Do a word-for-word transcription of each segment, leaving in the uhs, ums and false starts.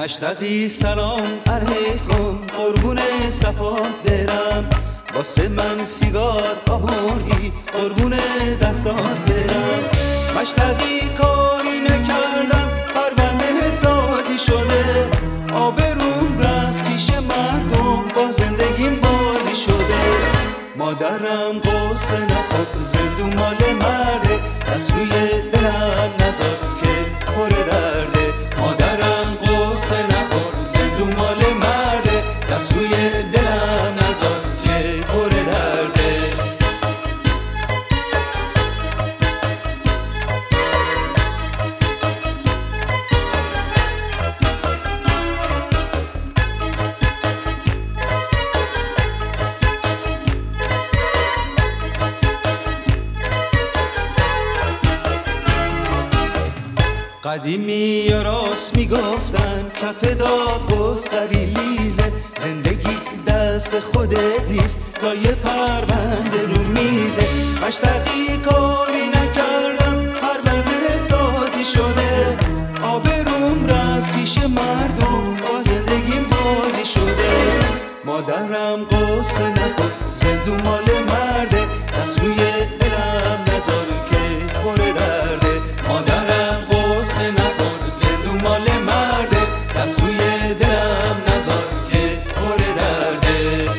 مشتقی سلام علیکم، قربون صفات برم، واسه من سیگار آوردی، قربون دستات برم. مشتقی کاری نکردم، پرونده سازی شده، آبروم رفت پیش مردم، با زندگیم بازی شده. مادرم قصه نخور، زندون مال مرده، دست روی دلم نذار که پر درده. مادرم قصه نخور، زندون مال مرده، دست روی دلم نذار که پر درده. قدیمی یا راست میگفتن، کف داد و سری لیزه، زندگی دست خودت نیست، لایه پرونده رو میزه. مشتقی کاری نکردم، پرونده سازی شده، آبروم رفت پیش مردم، با زندگیم بازی شده. مادرم قصه نخور، زندون مال مرده، دست روی دلم نذار که پر درده. مادرم قصه نخور، زندون مال مرده، دست روی دلم نذار که پر درده.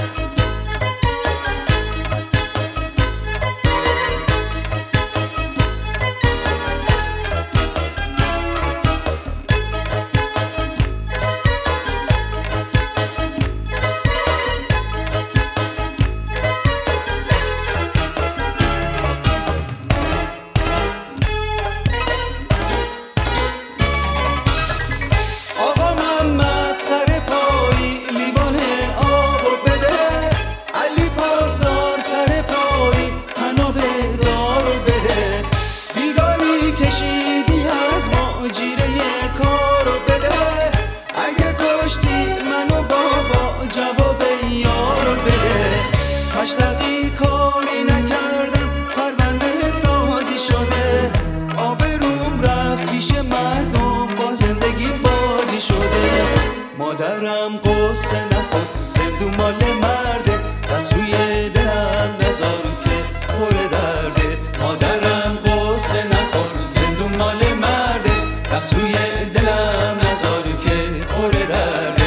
مشتقی کاری نکردم، پرونده سازی شده، آبروم رفت پیش مردم، با زندگی بازی شده. مادرم قصه نخور، زندون مال مرده، دست روی دلم نذار که پر درده. مادرم قصه نخور، زندون مال مرده، دست روی دلم نذار که پر درده.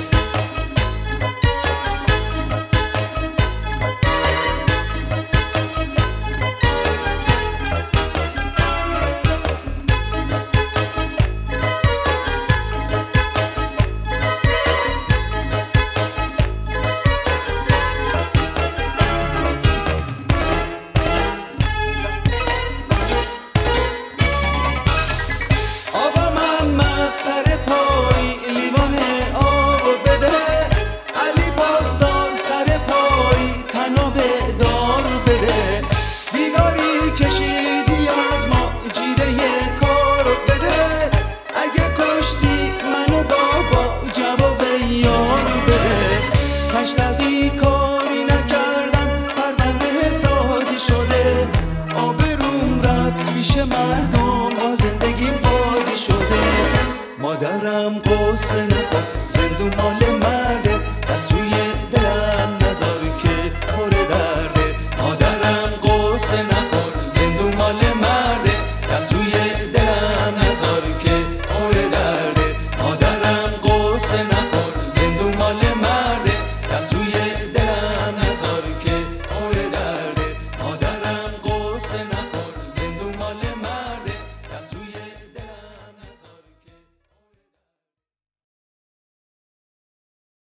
سر پای لیوان آب بده، علی پاسدار سر پای طناب دار بده. بیگاری کشیدی از ما، جیره کار بده، اگه کشتی منو بابا جواب یار بده.